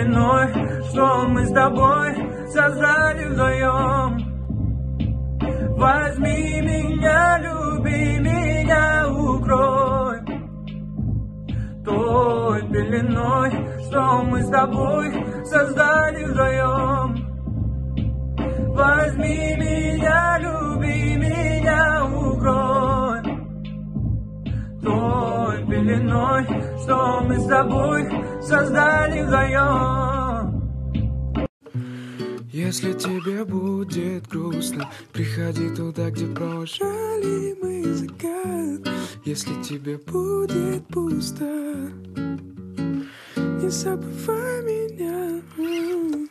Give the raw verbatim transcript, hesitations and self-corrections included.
пеленой, что мы с тобой создали вдвоем. Возьми меня, люби меня, укрой той пеленой, что мы с тобой создали вдвоем. Возьми меня, люби меня, укрой той пеленой, что мы с тобой создали вдвоем. Если тебе будет грустно, приходи туда, где провожали мы закат. Если тебе будет пусто, не забывай меня.